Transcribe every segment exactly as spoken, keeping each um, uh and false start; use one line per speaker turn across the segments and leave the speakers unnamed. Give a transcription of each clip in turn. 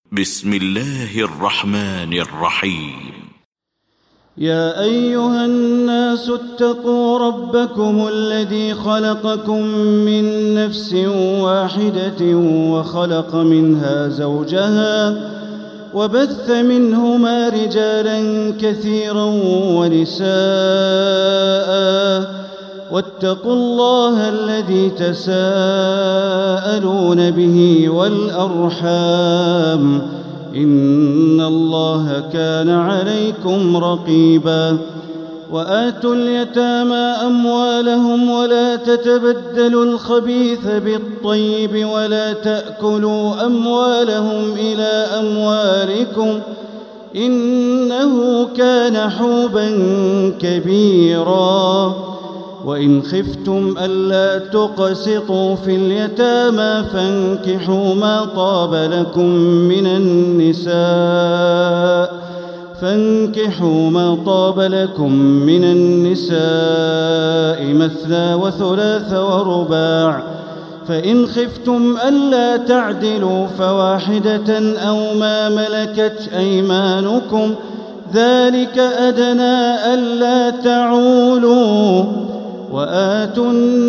بسم الله الرحمن الرحيم.
يا أيها الناس اتقوا ربكم الذي خلقكم من نفس واحدة وخلق منها زوجها وبث منهما رجالا كثيرا ونساء، واتقوا الله الذي تساءلون به والأرحام، إن الله كان عليكم رقيبا. وآتوا اليتامى أموالهم ولا تتبدلوا الخبيث بالطيب ولا تأكلوا أموالهم إلى أموالكم، إنه كان حوبا كبيرا. وإن خفتم ألا تقسطوا في اليتامى فانكحوا ما طاب لكم من النساء فانكحوا ما طاب لكم من النساء مثنى وثلاث ورباع، فإن خفتم ألا تعدلوا فواحدة أو ما ملكت أيمانكم، ذلك أدنى ألا تعولوا. وآتوا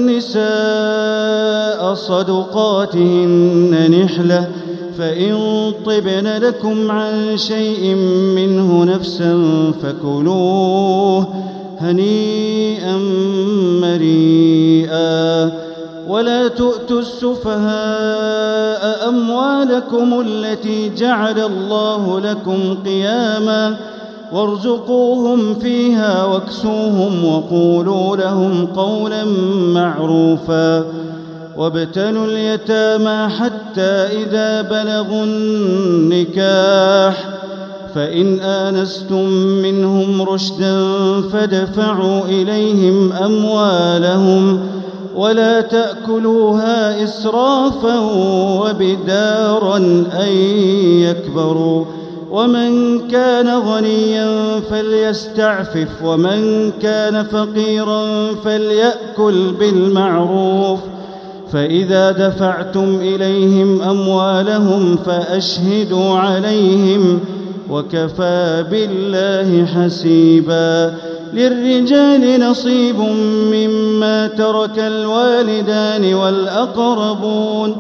النساء صدقاتهن نحلة، فإن طبن لكم عن شيء منه نفسا فكلوه هنيئا مريئا. ولا تؤتوا السفهاء أموالكم التي جعل الله لكم قياما، وارزقوهم فيها واكسوهم وقولوا لهم قولا معروفا. وابتلوا اليتامى حتى إذا بلغوا النكاح، فإن آنستم منهم رشدا فادفعوا إليهم أموالهم ولا تأكلوها إسرافا وبدارا أن يكبروا. ومن كان غنيا فليستعفف، ومن كان فقيرا فليأكل بالمعروف. فإذا دفعتم إليهم أموالهم فأشهدوا عليهم، وكفى بالله حسيبا. للرجال نصيب مما ترك الوالدان والأقربون،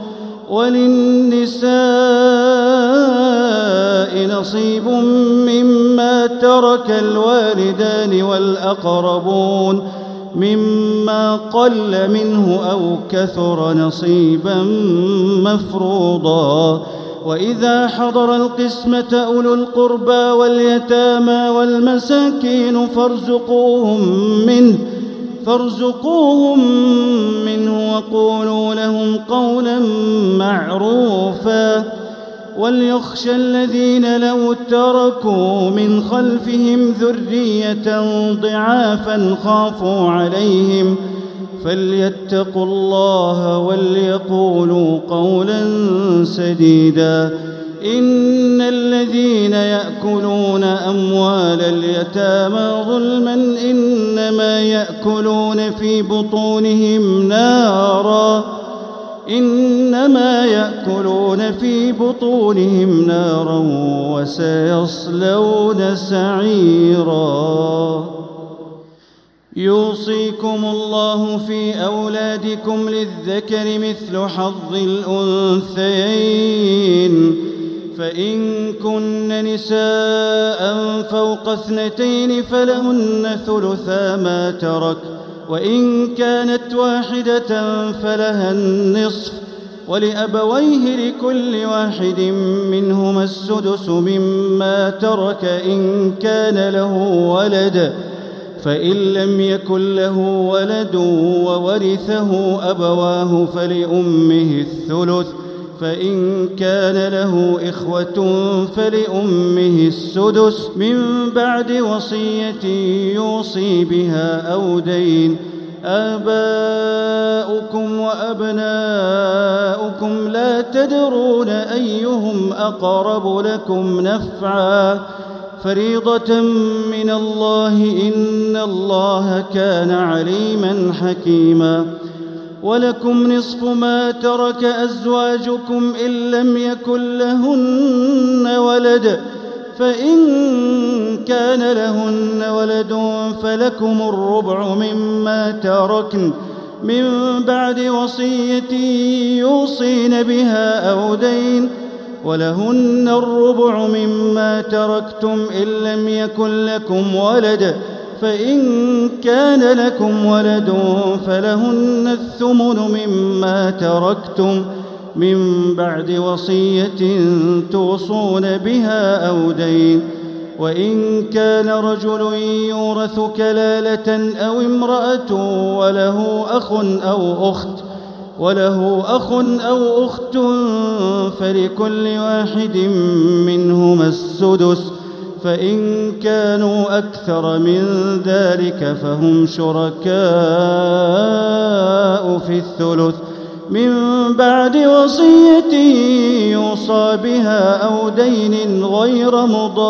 وللنساء نصيب مما ترك الوالدان والأقربون مما قل منه أو كثر نصيبا مفروضا. وإذا حضر القسمة أولو القربى واليتامى والمساكين فارزقوهم منه فارزقوهم منه وقولوا لهم قولا معروفا. وليخشى الذين لو تركوا من خلفهم ذرية ضعافا خافوا عليهم فليتقوا الله وليقولوا قولا سديدا. إن الذين يأكلون أموال اليتامى ظلما إنما يأكلون في بطونهم نارا إنما يأكلون في بطونهم نارا وسيصلون سعيرا. يوصيكم الله في أولادكم للذكر مثل حظ الأنثيين، فإن كن نساء فوق اثنتين فلهن ثلثا ما ترك، وإن كانت واحدة فلها النصف، ولأبويه لكل واحد منهما السدس مما ترك إن كان له ولد، فإن لم يكن له ولد وورثه أبواه فلأمه الثلث، فإن كان له إخوة فلأمه السدس من بعد وصية يوصي بها أو دين. آباؤكم وأبناؤكم لا تدرون أيهم أقرب لكم نفعا، فريضة من الله إن الله كان عليما حكيما. ولكم نصف ما ترك أزواجكم إن لم يكن لهن ولد فإن كان لهن ولد فلكم الربع مما تركن من بعد وصية يوصين بها أو دين ولهن الربع مما تركتم إن لم يكن لكم ولد فإن كان لكم ولد فلهن الثمن مما تركتم من بعد وصية توصون بها أو دين وإن كان رجل يورث كلالة أو امرأة وله أخ أو أخت وله أخ أو أخت فلكل واحد منهما السدس فإن كانوا أكثر من ذلك فهم شركاء في الثلث من بعد وصية يوصى بها أو دين غير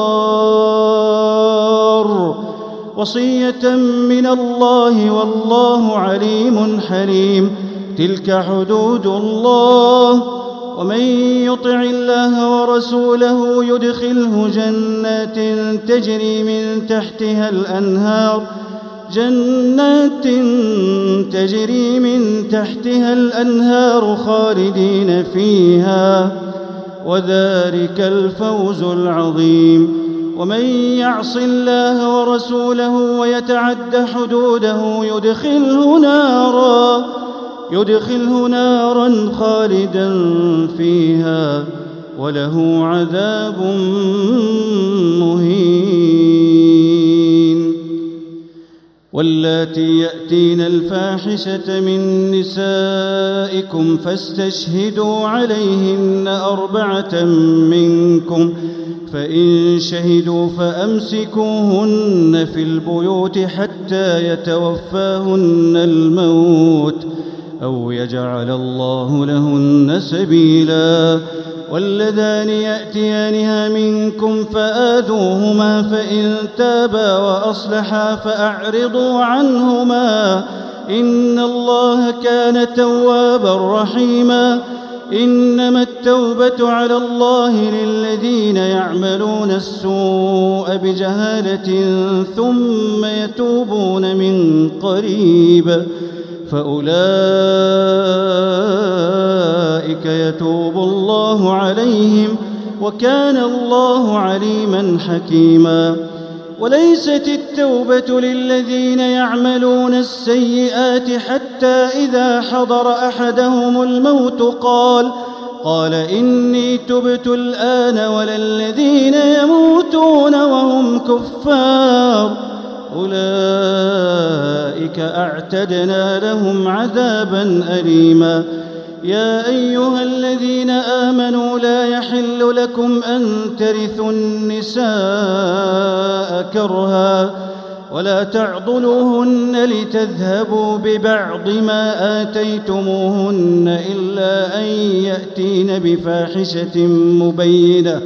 مضار وصية من الله والله عليم حليم تلك حدود الله ومن يطع الله ورسوله يدخله جنات تجري من تحتها الأنهار جنات تجري من تحتها الأنهار خالدين فيها وذلك الفوز العظيم ومن يعص الله ورسوله ويتعد حدوده يدخله نارا يدخله نارا خالدا فيها وله عذاب مهين واللاتي يأتين الفاحشة من نسائكم فاستشهدوا عليهن أربعة منكم فإن شهدوا فأمسكوهن في البيوت حتى يتوفاهن الموت أو يجعل الله لهن سبيلا واللذان يأتيانها منكم فآذوهما فإن تابا وأصلحا فأعرضوا عنهما إن الله كان توابا رحيما إنما التوبة على الله للذين يعملون السوء بجهالة ثم يتوبون من قريب فأولئك يتوب الله عليهم وكان الله عليما حكيما وليست التوبة للذين يعملون السيئات حتى إذا حضر أحدهم الموت قال قال إني تبت الآن ولا الذين يموتون وهم كفار أولئك أعتدنا لهم عذابا أليما يا أيها الذين آمنوا لا يحل لكم أن ترثوا النساء كرها ولا تعضلوهن لتذهبوا ببعض ما آتيتموهن إلا أن يأتين بفاحشة مبينة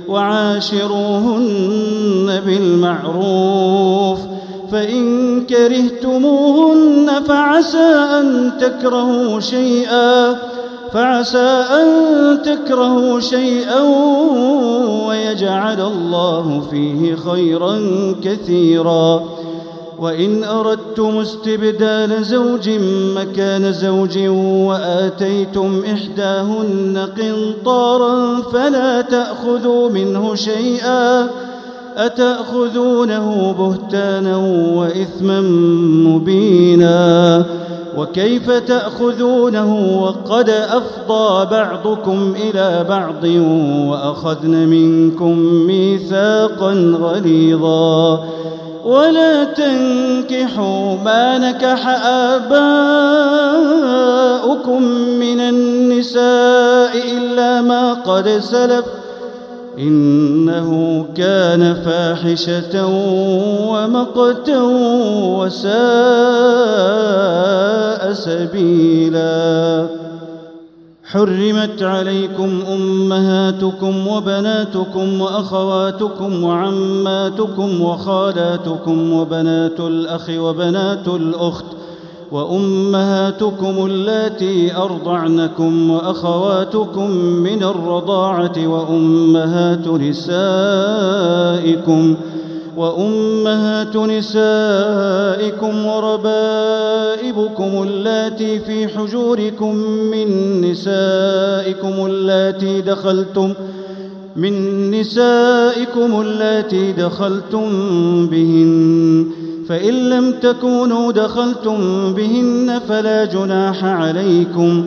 وعاشروهن بالمعروف فإن كرهتموهن فعسى أن تكرهوا شيئا فعسى أن تكرهوا شيئا ويجعل الله فيه خيرا كثيرا وإن أردتم استبدال زوج مكان زوج وآتيتم إحداهن قنطارا فلا تأخذوا منه شيئا أتأخذونه بهتانا وإثما مبينا وكيف تأخذونه وقد أفضى بعضكم إلى بعض وأخذن منكم ميثاقا غليظا ولا تنكحوا ما نكح آباؤكم من النساء إلا ما قد سلف إنه كان فاحشة ومقتا وساء سبيلا حرمت عليكم أمهاتكم وبناتكم وأخواتكم وعماتكم وخالاتكم وبنات الأخ وبنات الأخت وأمهاتكم اللاتي أرضعنكم وأخواتكم من الرضاعة وأمهات نسائكم وأمهات نسائكم وربائبكم اللاتي في حجوركم من نسائكم اللاتي دخلتم من نسائكم اللاتي دخلتم بهن، فإن لم تكونوا دخلتم بهن فلا جناح عليكم،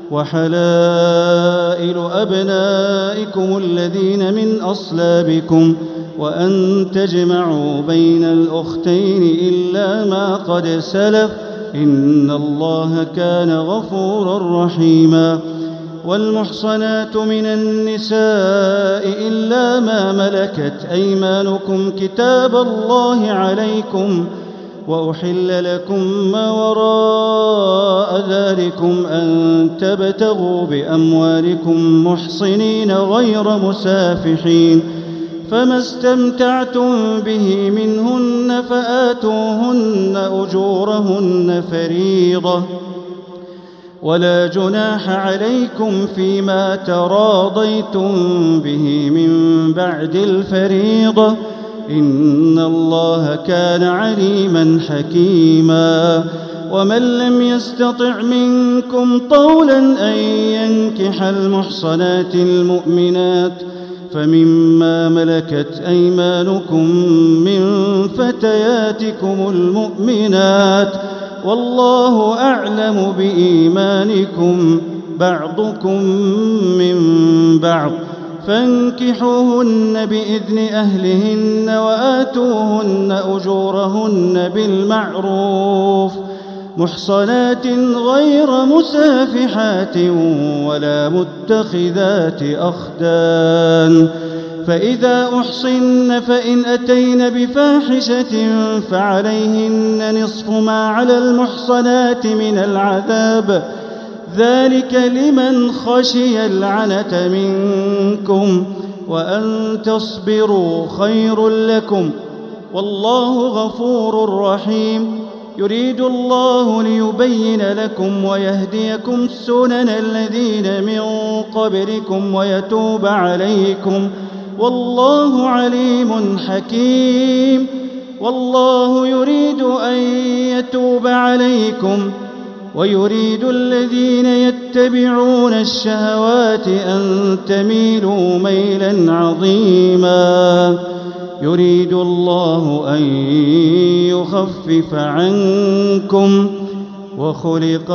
وحلائل أبنائكم الذين من أصلابكم، وأن تجمعوا بين الأختين إلا ما قد سلف، إن الله كان غفورا رحيما. والمحصنات من النساء إلا ما ملكت أيمانكم كتاب الله عليكم، وأحل لكم ما وراء ذلكم أن تبتغوا بأموالكم محصنين غير مسافحين، فما استمتعتم به منهن فآتوهن أجورهن فريضة، ولا جناح عليكم فيما تراضيتم به من بعد الفريضة، إن الله كان عليما حكيما. ومن لم يستطع منكم طولا أن ينكح المحصنات المؤمنات فمما ملكت أيمانكم من فتياتكم المؤمنات، والله أعلم بإيمانكم بعضكم من بعض، فانكحوهن بإذن أهلهن وآتوهن أجورهن بالمعروف محصنات غير مسافحات ولا متخذات أخدان، فإذا أحصن فإن أتين بفاحشة فعليهن نصف ما على المحصنات من العذاب، ذلك لمن خشي العنة منكم، وأن تصبروا خير لكم، والله غفور رحيم. يريد الله ليبين لكم ويهديكم سنن الذين من قبلكم ويتوب عليكم، والله عليم حكيم. والله يريد أن يتوب عليكم ويريد الذين يتبعون الشهوات أن تميلوا ميلا عظيما. يريد الله أن يخفف عنكم وخلق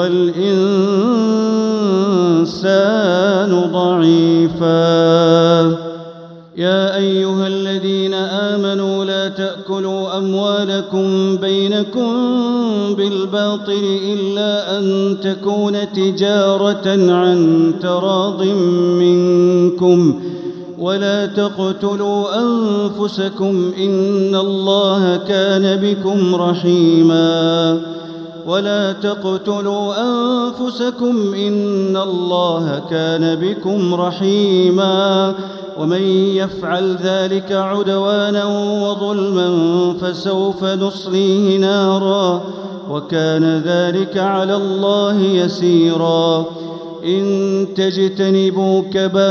الإنسان ضعيفا. يا أيها الذين آمنوا لا تأكلوا أموالكم بينكم بالباطل إلا أن تكون تجارة عن تراض منكم، ولا تقتلوا أنفسكم إن الله كان بكم رحيما. ولا تقتلوا أنفسكم إن الله كان بكم رحيما. ومن يفعل ذلك عدوانا وظلما فسوف نصليه نارا، وكان ذلك على الله يسيرا. إن تجتنبوا كبائر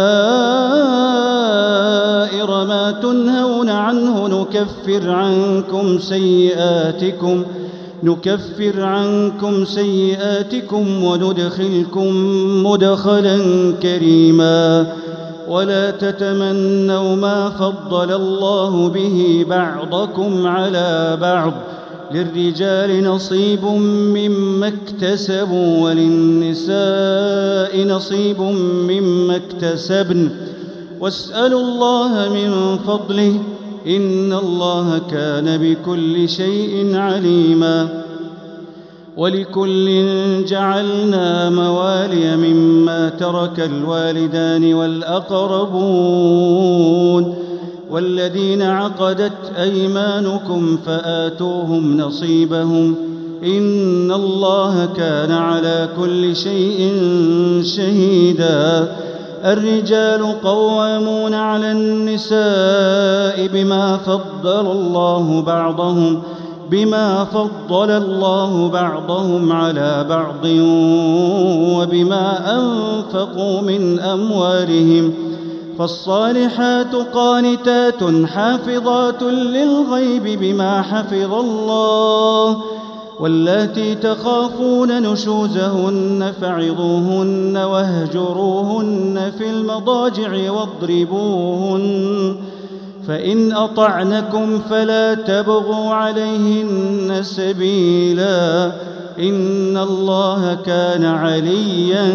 ما تنهون عنه نكفر عنكم سيئاتكم نكفر عنكم سيئاتكم وندخلكم مدخلا كريما. ولا تتمنوا ما فضل الله به بعضكم على بعض، للرجال نصيب مما اكتسبوا وللنساء نصيب مما اكتسبن، واسألوا الله من فضله إن الله كان بكل شيء عليما. ولكل جعلنا موالي مما ترك الوالدان والأقربون والذين عقدت أيمانكم فآتوهم نصيبهم إن الله كان على كل شيء شهيدا. الرجال قوامون على النساء بما فضل الله بعضهم بما فضل الله بعضهم على بعض وبما أنفقوا من أموالهم فالصالحات قانتات حافظات للغيب بما حفظ الله واللاتي تخافون نشوزهن فعظوهن واهجروهن في المضاجع واضربوهن فإن أطعنكم فلا تبغوا عليهن سبيلا إن الله كان عليا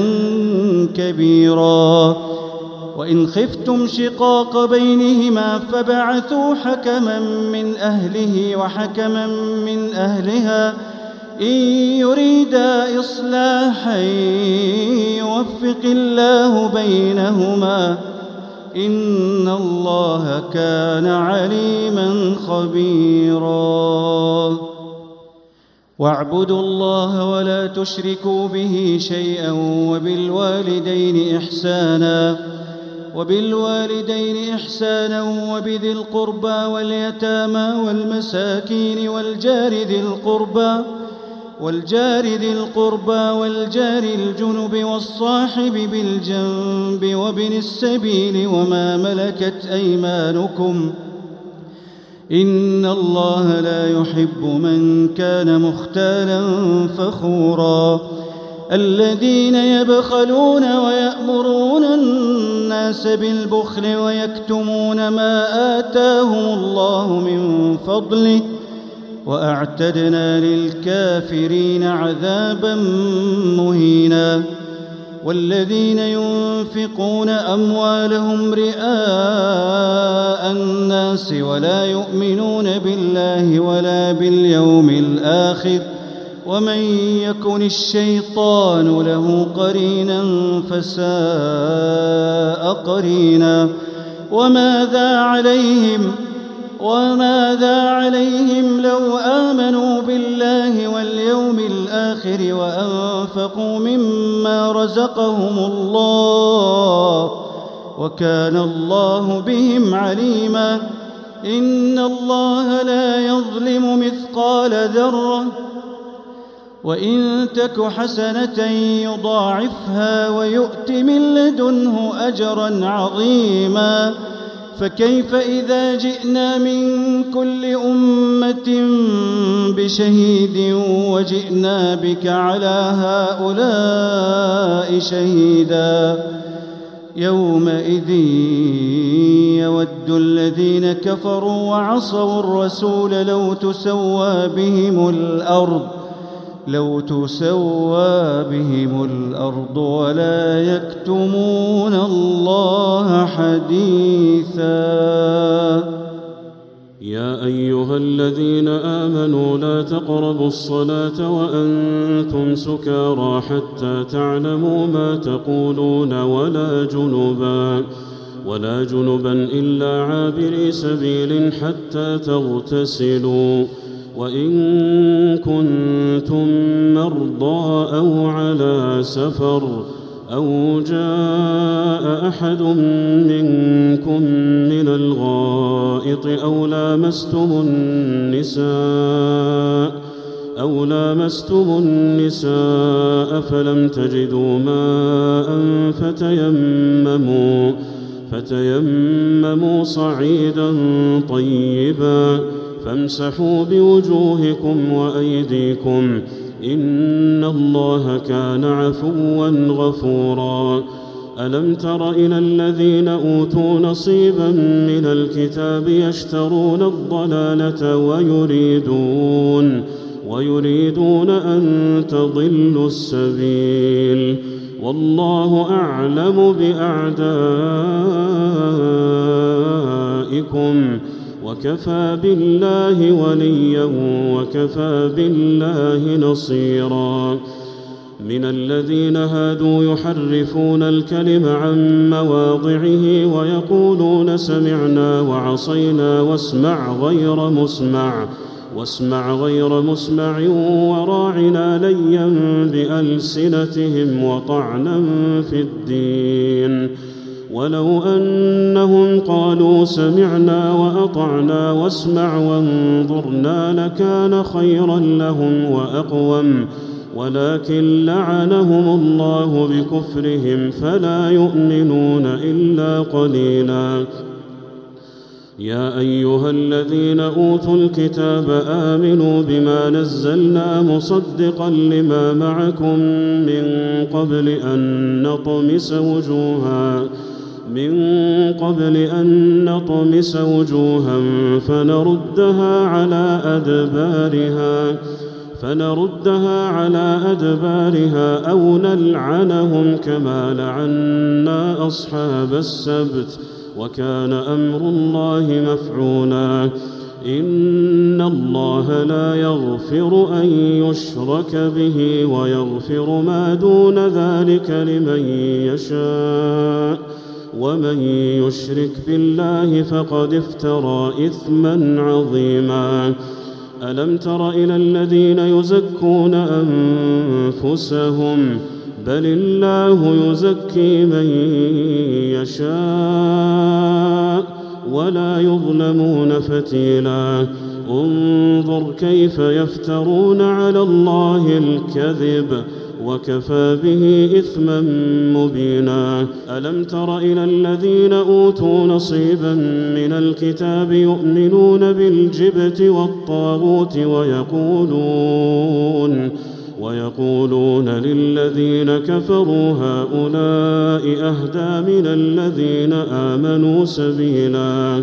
كبيرا وإن خفتم شقاق بينهما فبعثوا حكما من أهله وحكما من أهلها إن يريدا إصلاحا يوفق الله بينهما إن الله كان عليما خبيرا واعبدوا الله ولا تشركوا به شيئا وبالوالدين إحسانا وبالوالدين إحسانا وبذي القربى واليتامى والمساكين والجار ذي القربى والجار ذي القربى والجار الجنب والصاحب بالجنب وابن السبيل وما ملكت أيمانكم إن الله لا يحب من كان مختالا فخورا الذين يبخلون ويأمرون الناس بالبخل ويكتمون ما آتاهم الله من فضله وأعتدنا للكافرين عذابا مهينا والذين ينفقون أموالهم رئاء الناس ولا يؤمنون بالله ولا باليوم الآخر ومن يكن الشيطان له قرينا فساء قرينا وماذا عليهم وماذا عليهم لو آمنوا بالله واليوم الآخر وأنفقوا مما رزقهم الله وكان الله بهم عليما إن الله لا يظلم مثقال ذرة وإن تك حسنة يضاعفها ويؤت من لدنه أجرا عظيما فكيف إذا جئنا من كل أمة بشهيد وجئنا بك على هؤلاء شهيدا يومئذ يود الذين كفروا وعصوا الرسول لو تسوى بهم الأرض لو تسوى بهم الأرض ولا يكتمون الله حديثا
يا أيها الذين آمنوا لا تقربوا الصلاة وأنتم سكارى حتى تعلموا ما تقولون ولا جنبا ولا جنبا إلا عابري سبيل حتى تغتسلوا وإن كنتم مرضى أو على سفر أو جاء أحد منكم من الغائط أو لامستم النساء أو لامستم النساء فلم تجدوا ماء فتيمموا فتيمموا صعيدا طيبا فامسحوا بوجوهكم وأيديكم إن الله كان عفوا غفورا ألم تر إلى الذين أوتوا نصيبا من الكتاب يشترون الضلالة ويريدون ويريدون أن تضلوا السبيل والله أعلم بأعدائكم وكفى بالله وليا وكفى بالله نصيرا من الذين هادوا يحرفون الكلم عن مواضعه ويقولون سمعنا وعصينا واسمع غير مسمع واسمع غير مسمع وراعنا ليا بألسنتهم وطعنا في الدين ولو أنهم قالوا سمعنا وأطعنا واسمع وانظرنا لكان خيرا لهم وأقوم، ولكن لعنهم الله بكفرهم فلا يؤمنون إلا قليلا. يا أيها الذين أوتوا الكتاب آمنوا بما نزلنا مصدقا لما معكم من قبل أن نطمس وجوها من قبل أن نطمس وجوها فنردها على أدبارها فنردها على أدبارها أو نلعنهم كما لعنا أصحاب السبت، وكان أمر الله مفعولا. إن الله لا يغفر أن يشرك به ويغفر ما دون ذلك لمن يشاء، ومن يشرك بالله فقد افترى إثما عظيما. ألم تر إلى الذين يزكون أنفسهم بل الله يزكي من يشاء ولا يظلمون فتيلا. انظر كيف يفترون على الله الكذب وكفى به إثما مبينا. ألم تر إلى الذين أوتوا نصيبا من الكتاب يؤمنون بالجبت والطاغوت ويقولون ويقولون للذين كفروا هؤلاء أهدى من الذين آمنوا سبيلا.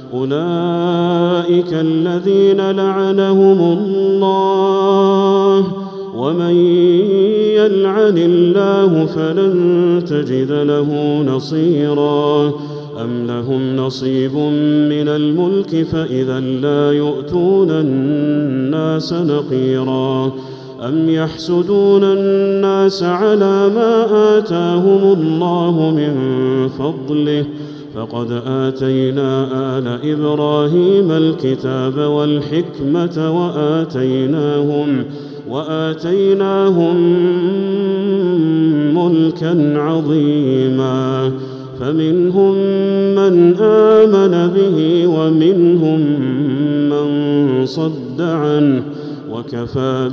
أولئك الذين لعنهم الله، ومن يلعن الله فلن تجد له نصيرا. أم لهم نصيب من الملك فإذا لا يؤتون الناس نقيرا. أم يحسدون الناس على ما آتاهم الله من فضله، فقد آتينا آل إبراهيم الكتاب والحكمة وآتيناهم وآتيناهم ملكا عظيما. فمنهم من آمن به ومنهم من صد عنه، وكفى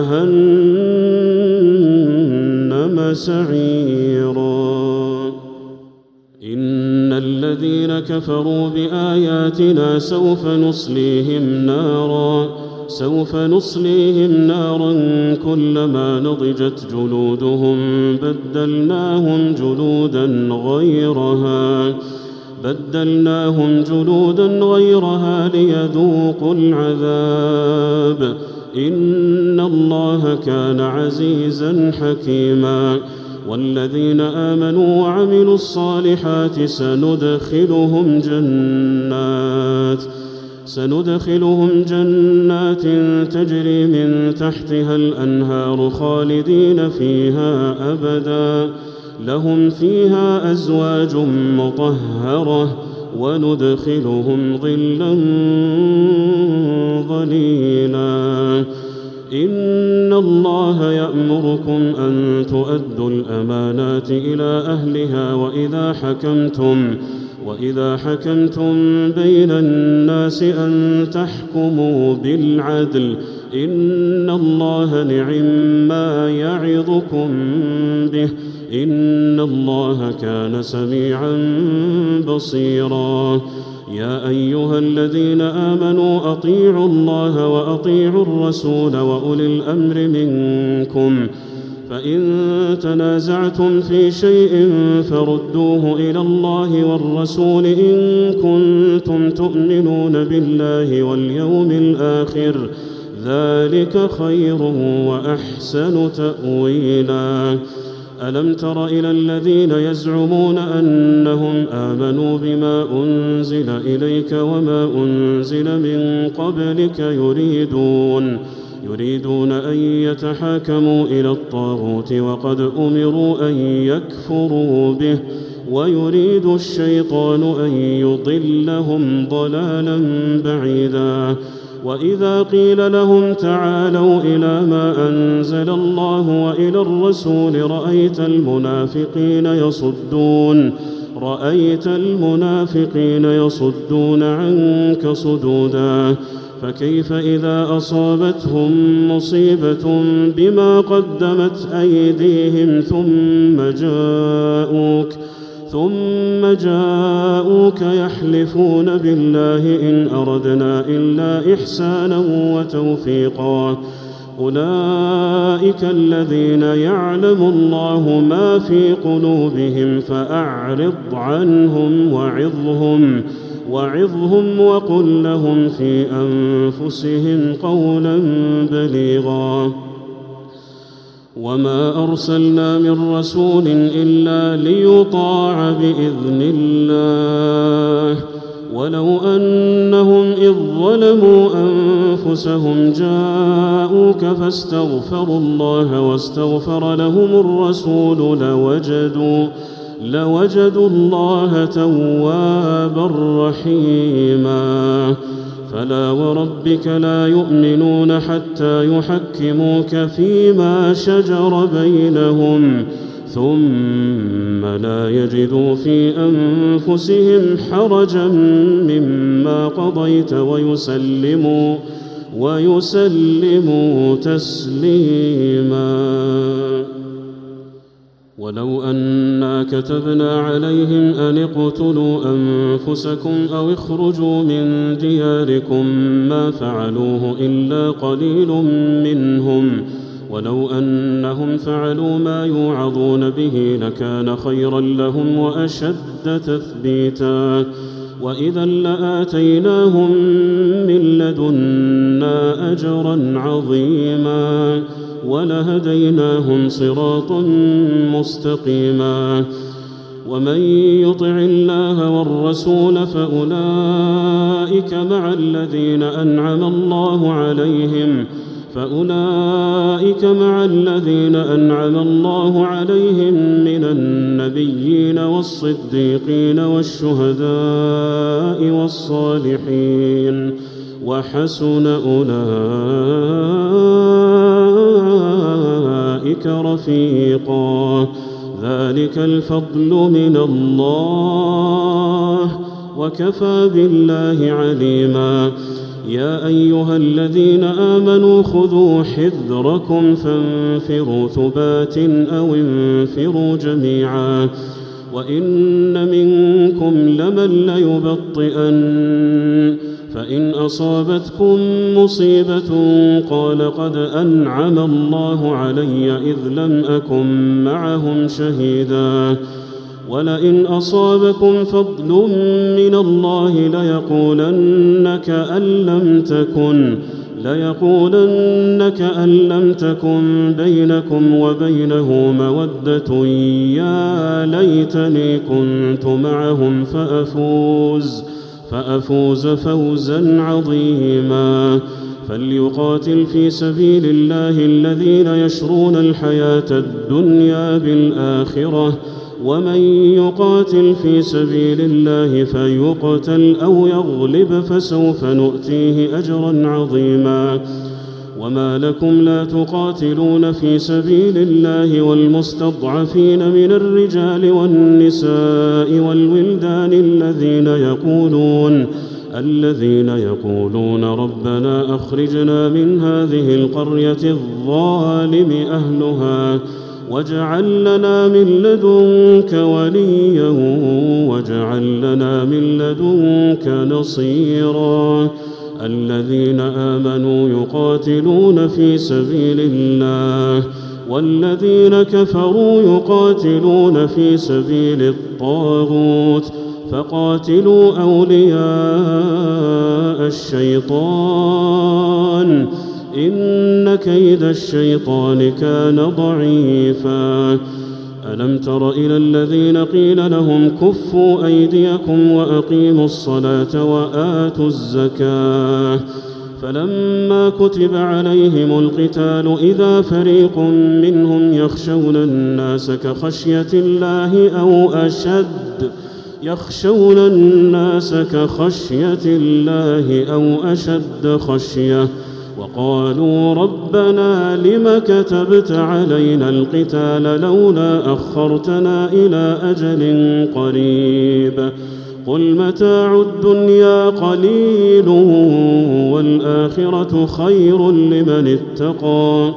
بجهنم سعيرا. إن الذين كفروا بآياتنا سوف نصليهم نارا سوف نصليهم نارا كلما نضجت جلودهم بدلناهم جلودا غيرها بدلناهم جلودا غيرها ليذوقوا العذاب. إن الله كان عزيزا حكيما. والذين آمنوا وعملوا الصالحات سندخلهم جنات سندخلهم جنات تجري من تحتها الأنهار خالدين فيها أبدا، لهم فيها أزواج مطهرة، وندخلهم ظلا ظليلا. إن الله يأمركم أن تؤدوا الأمانات إلى أهلها وإذا حكمتم وإذا حكمتم بين الناس أن تحكموا بالعدل. إن الله نعما يعظكم به، إن الله كان سميعا بصيرا. يا أيها الذين آمنوا أطيعوا الله وأطيعوا الرسول وأولي الأمر منكم، فإن تنازعتم في شيء فردوه إلى الله والرسول إن كنتم تؤمنون بالله واليوم الآخر، ذلك خير وأحسن تأويلا. ألم تر إلى الذين يزعمون أنهم آمنوا بما أنزل إليك وما أنزل من قبلك يريدون يريدون أن يتحاكموا إلى الطاغوت وقد أمروا أن يكفروا به، ويريد الشيطان أن يضلهم ضلالا بعيدا. وإذا قيل لهم تعالوا إلى ما أنزل الله وإلى الرسول رأيت المنافقين يصدون رأيت المنافقين يصدون عنك صدودا فكيف إذا أصابتهم مصيبة بما قدمت أيديهم ثم جاءوك ثم جاءوك يحلفون بالله إن أردنا إلا إحسانا وتوفيقا أولئك الذين يعلم الله ما في قلوبهم فأعرض عنهم وعظهم وعظهم وقل لهم في أنفسهم قولا بليغا وما أرسلنا من رسول إلا ليطاع بإذن الله ولو أنهم إذ ظلموا أنفسهم جاءوك فاستغفروا الله واستغفر لهم الرسول لوجدوا لوجدوا الله توابا رحيما فلا وربك لا يؤمنون حتى يحكموك فيما شجر بينهم ثم لا يجدوا في أنفسهم حرجا مما قضيت ويسلموا ويسلموا تسليما ولو أنا كتبنا عليهم أن اقتلوا أنفسكم أو اخرجوا من دياركم ما فعلوه إلا قليل منهم ولو أنهم فعلوا ما يوعظون به لكان خيرا لهم وأشد تثبيتا وإذا لآتيناهم من لدنا أجرا عظيما ولهديناهم صراطا مستقيما ومن يطع الله والرسول فأولئك مع الذين أنعم الله عليهم فأولئك مع الذين أنعم الله عليهم من النبيين والصديقين والشهداء والصالحين وحسن أولئك رفيقا ذلك الفضل من الله وكفى بالله عليما يا أيها الذين آمنوا خذوا حذركم فانفروا ثبات أو انفروا جميعا وإن منكم لمن ليبطئن فإن أصابتكم مصيبة قال قد أنعم الله علي إذ لم أكن معهم شهيدا ولئن أصابكم فضل من الله ليقولن كأن لم تكن ليقولن كأن لم تكن بينكم وبينه مودة يا ليتني كنت معهم فأفوز فأفوز فوزا عظيما فليقاتل في سبيل الله الذين يشرون الحياة الدنيا بالآخرة ومن يقاتل في سبيل الله فيقتل أو يغلب فسوف نؤتيه أجرا عظيما وما لكم لا تقاتلون في سبيل الله والمستضعفين من الرجال والنساء والولدان الذين يقولون الذين يقولون ربنا أخرجنا من هذه القرية الظالم أهلها واجعل لنا من لدنك وليا واجعل لنا من لدنك نصيرا الذين آمنوا يقاتلون في سبيل الله والذين كفروا يقاتلون في سبيل الطاغوت فقاتلوا أولياء الشيطان إن كيد الشيطان كان ضعيفا ألم تر إلى الذين قيل لهم كفوا أيديكم وأقيموا الصلاة وآتوا الزكاة فلما كتب عليهم القتال إذا فريق منهم يخشون الناس كخشية الله أو أشد يخشون الناس كخشية الله أو أشد خشية وقالوا ربنا لم كتبت علينا القتال لولا أخرتنا إلى أجل قريب قل متاع الدنيا قليل والآخرة خير لمن اتقى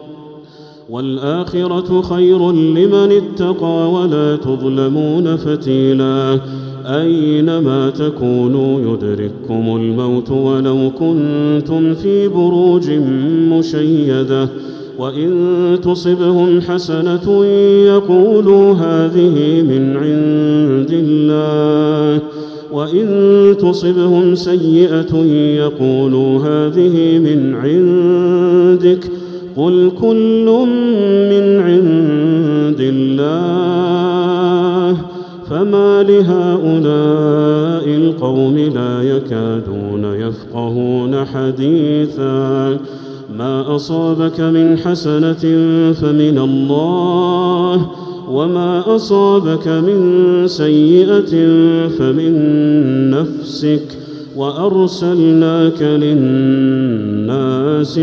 والآخرة خير لمن اتقى ولا تظلمون فتيلا أينما تكونوا يدرككم الموت ولو كنتم في بروج مشيدة وإن تصبهم حسنة يقولوا هذه من عند الله وإن تصبهم سيئة يقولوا هذه من عندك قل كل من عند الله فما لهؤلاء القوم لا يكادون يفقهون حديثا ما أصابك من حسنة فمن الله وما أصابك من سيئة فمن نفسك وأرسلناك للناس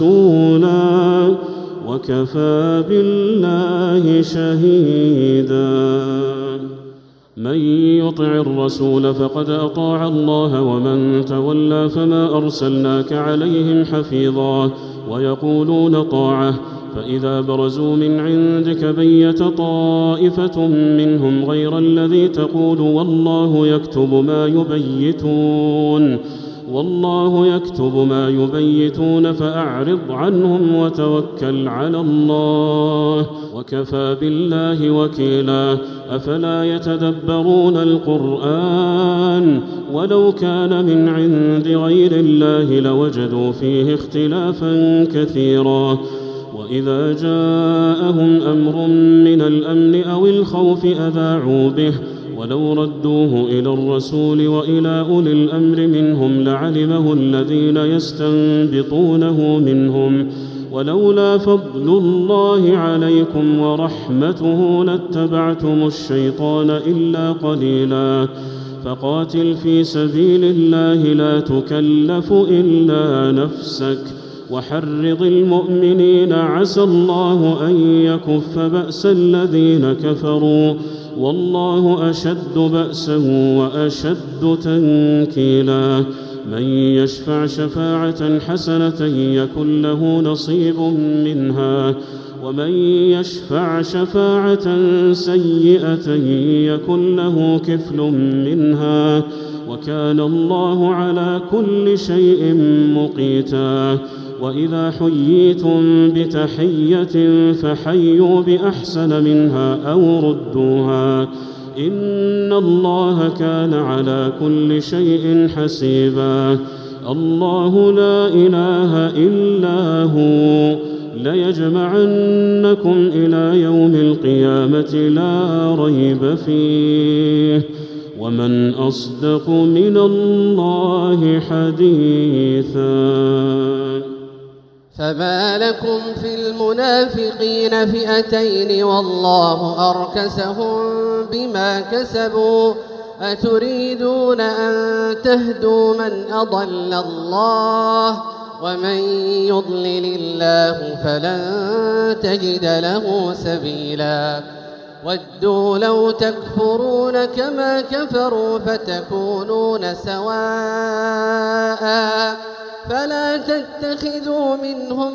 رسولا وكفى بالله شهيدا من يطع الرسول فقد أطاع الله ومن تولى فما أرسلناك عليهم حفيظا ويقولون طاعة فإذا برزوا من عندك بيت طائفة منهم غير الذي تقول والله يكتب ما يبيتون والله يكتب ما يبيتون فأعرض عنهم وتوكل على الله وكفى بالله وكيلا أفلا يتدبرون القرآن ولو كان من عند غير الله لوجدوا فيه اختلافا كثيرا وإذا جاءهم أمر من الأمن أو الخوف أذاعوا به ولو ردوه إلى الرسول وإلى أولي الأمر منهم لعلمه الذين يستنبطونه منهم ولولا فضل الله عليكم ورحمته لاتبعتم الشيطان إلا قليلا فقاتل في سبيل الله لا تكلف إلا نفسك وحرض المؤمنين عسى الله أن يكف بأس الذين كفروا والله أشد بأسا وأشد تنكيلا من يشفع شفاعة حسنة يكن له نصيب منها ومن يشفع شفاعة سيئة يكن له كفل منها وكان الله على كل شيء مقيتا وإذا حييتم بتحية فحيوا بأحسن منها أو ردوها إن الله كان على كل شيء حسيبا الله لا إله إلا هو ليجمعنكم إلى يوم القيامة لا ريب فيه ومن أصدق من الله حديثا
فما لكم في المنافقين فئتين والله أركسهم بما كسبوا أتريدون أن تهدوا من أضل الله ومن يضلل الله فلن تجد له سبيلا ودوا لو تكفرون كما كفروا فتكونون سواء فلا تتخذوا منهم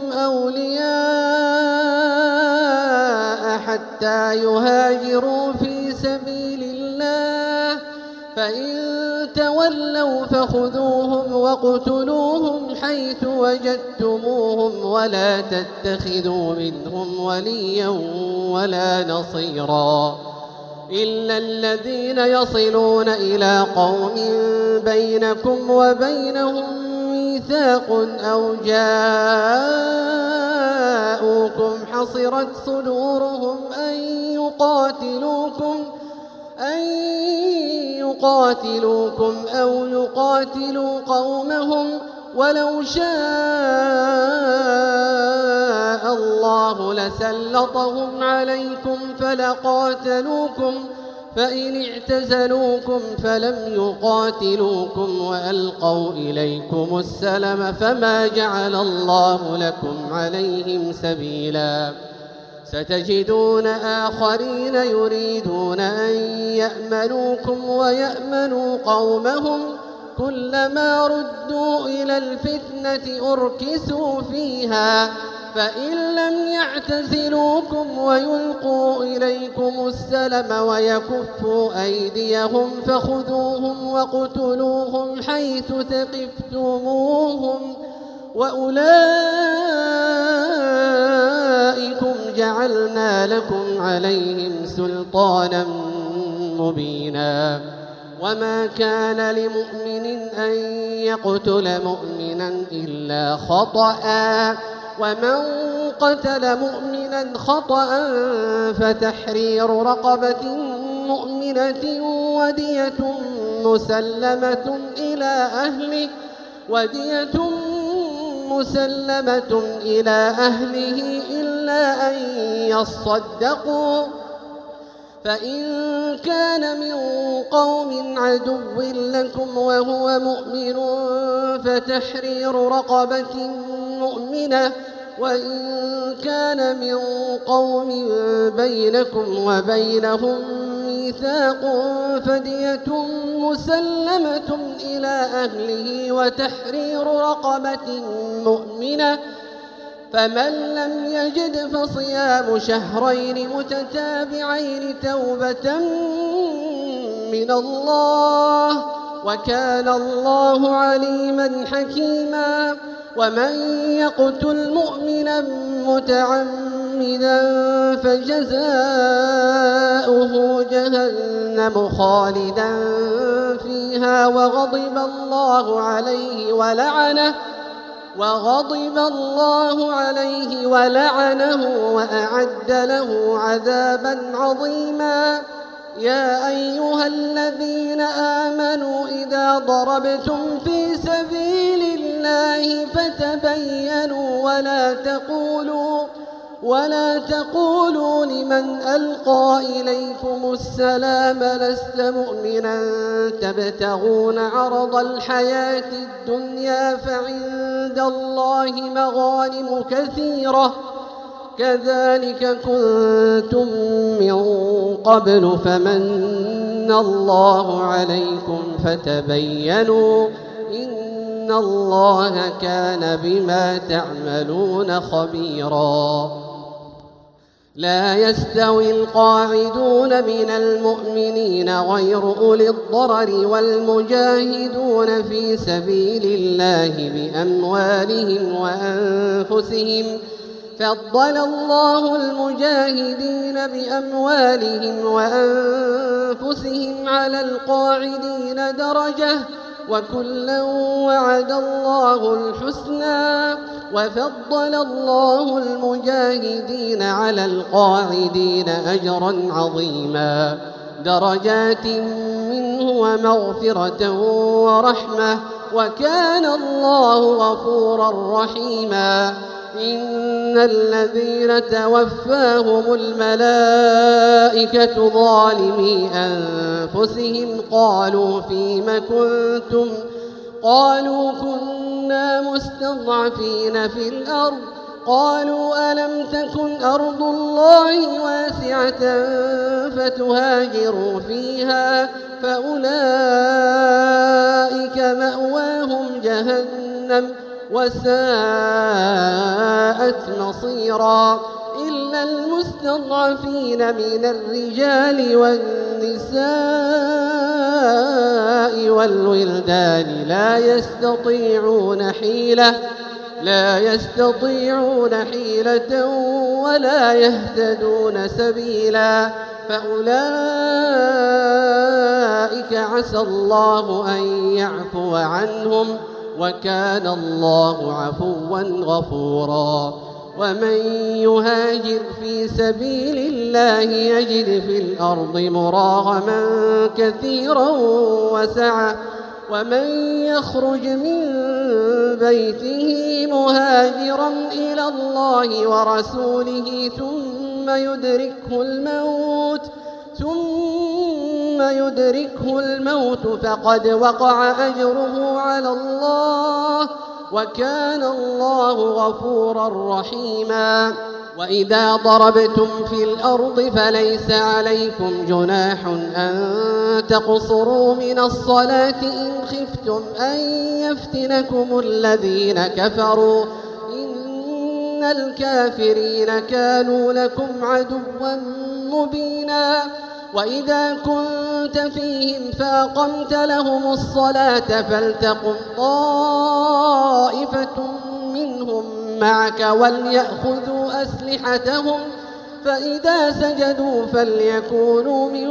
أولياء حتى يهاجروا في سبيل الله فإن تولوا فخذوهم واقتلوهم حيث وجدتموهم ولا تتخذوا منهم وليا ولا نصيرا إلا الذين يصلون إلى قوم بينكم وبينهم ميثاق أو جاءوكم حصرت صدورهم أن يقاتلوكم أن يقاتلوكم أو يقاتلوا قومهم ولو شاء الله لسلطهم عليكم فلقاتلوكم فإن اعتزلوكم فلم يقاتلوكم وألقوا إليكم السلم فما جعل الله لكم عليهم سبيلا ستجدون آخرين يريدون أن يأمنوكم ويأمنوا قومهم كلما ردوا إلى الفتنة أركسوا فيها فإن لم يعتزلوكم ويلقوا إليكم السلم ويكفوا أيديهم فخذوهم واقتلوهم حيث ثقفتموهم وأولئكم جعلنا لكم عليهم سلطانا مبينا وما كان لمؤمن أن يقتل مؤمنا إلا خطأ ومن قتل مؤمنا خطأ فتحرير رقبة مؤمنة ودية مسلمة إلى أهله ودية مسلمة إلى أهله إلا أن يصدقوا فإن كان من قوم عدو لكم وهو مؤمن فتحرير رقبة مؤمنة وإن كان من قوم بينكم وبينهم ميثاق فدية مسلمة إلى أهله وتحرير رقبة مؤمنة فمن لم يجد فصيام شهرين متتابعين توبة من الله وكان الله عليما حكيما ومن يقتل مؤمنا متعمدا فجزاؤه جهنم خالدا فيها وغضب الله عليه ولعنه وغضب الله عليه ولعنه وأعد له عذابا عظيما يا أيها الذين آمنوا إذا ضربتم في سبيل الله فتبينوا ولا تقولوا ولا تقولوا لمن ألقى إليكم السلام لست مؤمنا تبتغون عرض الحياة الدنيا فعند الله مغانم كثيرة كذلك كنتم من قبل فمن الله عليكم فتبينوا إن الله كان بما تعملون خبيرا لا يستوي القاعدون من المؤمنين غير أولي الضرر والمجاهدون في سبيل الله بأموالهم وأنفسهم فضل الله المجاهدين بأموالهم وأنفسهم على القاعدين درجة وكلا وعد الله الحسنى وفضل الله المجاهدين على القاعدين أجرا عظيما درجات منه ومغفرة ورحمة وكان الله غفورا رحيما إن الذين توفاهم الملائكة ظالمي أنفسهم قالوا فيم كنتم قالوا كنا مستضعفين في الأرض قالوا ألم تكن أرض الله واسعة فتهاجروا فيها فأولئك مأواهم جهنم وساءت مصيرا إلا المستضعفين من الرجال والنساء والولدان لا يستطيعون حيلة لا يستطيعون حيلة ولا يهتدون سبيلا فأولئك عسى الله أن يعفو عنهم وكان الله عفوا غفورا ومن يهاجر في سبيل الله يجد في الأرض مراغما كثيرا وسعة ومن يخرج من بيته مهاجرا إلى الله ورسوله ثم يدركه الموت ثم ثم يدركه الموت فقد وقع أجره على الله وكان الله غفورا رحيما. وإذا ضربتم في الأرض فليس عليكم جناح أن تقصروا من الصلاة إن خفتم أن يفتنكم الذين كفروا إن الكافرين كانوا لكم عدوا مبينا. وإذا كنت فيهم فأقمت لهم الصلاة فلتقم طائفة منهم معك وليأخذوا أسلحتهم فإذا سجدوا فليكونوا من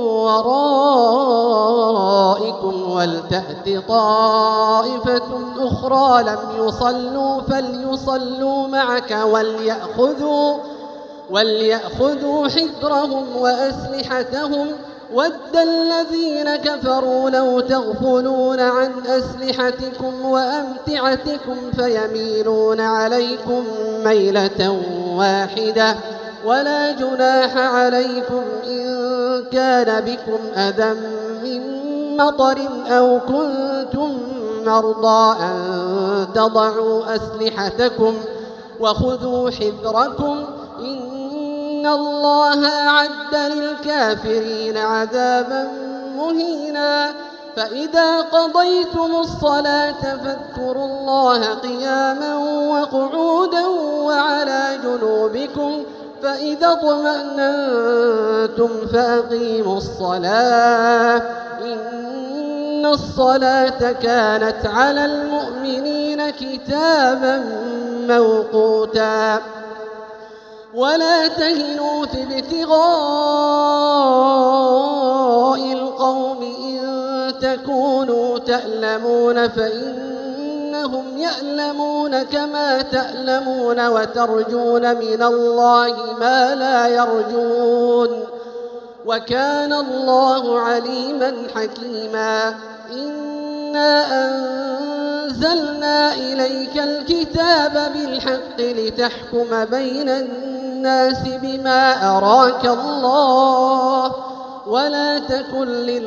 ورائكم ولتأت طائفة أخرى لم يصلوا فليصلوا معك وليأخذوا وليأخذوا حذرهم وأسلحتهم ود الذين كفروا لو تغفلون عن أسلحتكم وأمتعتكم فيميلون عليكم ميلة واحدة ولا جناح عليكم إن كان بكم أذى من مطر أو كنتم مرضى أن تضعوا أسلحتكم وخذوا حذركم إن الله أعد للكافرين عذابا مهينا. فإذا قضيتم الصلاة فاذكروا الله قياما وقعودا وعلى جنوبكم فإذا اطمأننتم فأقيموا الصلاة إن الصلاة كانت على المؤمنين كتابا موقوتا. ولا تهنوا في ابتغاء القوم إن تكونوا تألمون فإنهم يألمون كما تألمون وترجون من الله ما لا يرجون وكان الله عليما حكيما. إنا أنزلنا إليك الكتاب بالحق لتحكم بين الناس بما أراك الله ولا تكن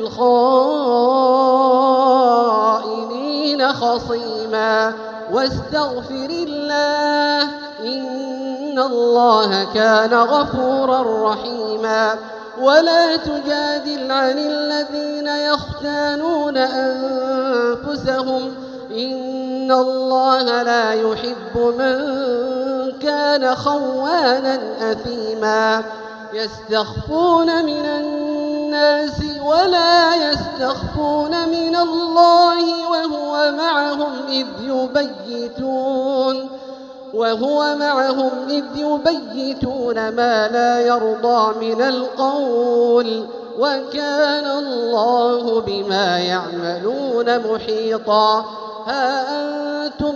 للخائنين خصيما واستغفر الله إن الله كان غفورا رحيما. ولا تجادل عن الذين يختانون أنفسهم إن الله لا يحب من كان خوانا أثيما. يستخفون من الناس ولا يستخفون من الله وهو معهم إذ يبيتون وهو معهم إذ يبيتون ما لا يرضى من القول وكان الله بما يعملون محيطا. ها أنتم